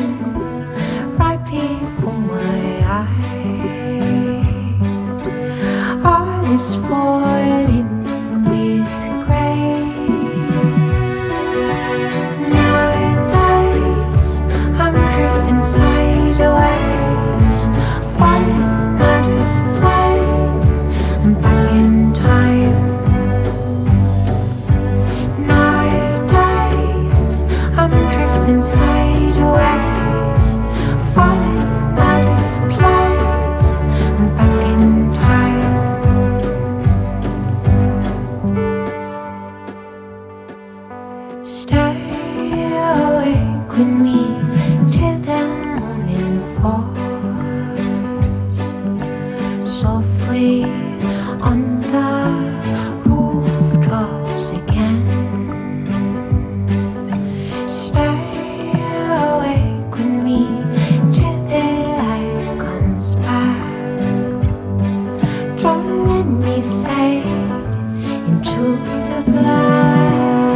ocean right before my eyes. All is falling with grace. Nowadays I'm drifting sideways, falling out of place and back in time. Nowadays I'm drifting sideways, falling out of place and back in time. Stay awake with me till the morning falls, softly on the rooftops again. Stay awake with me till the light comes back. Don't let me fade into the black.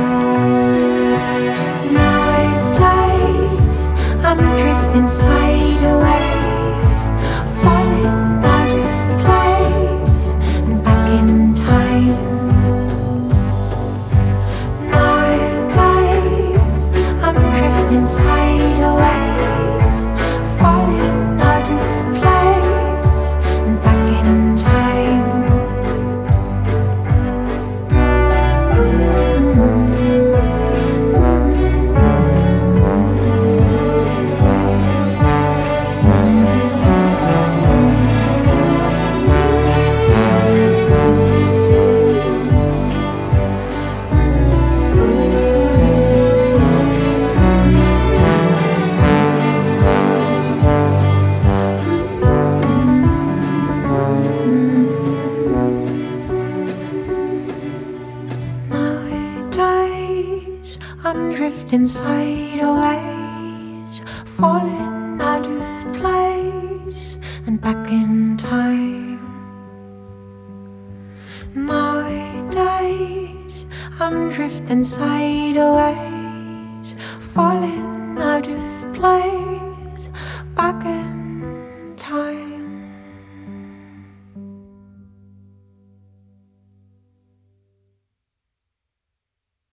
Nowadays I'm drifting sideways, falling out of place and back in time. Nowadays I'm drifting sideways, falling out of place and back in time. Nowadays I'm drifting sideways, falling out of place and back in time. Nowadays I'm drifting sideways.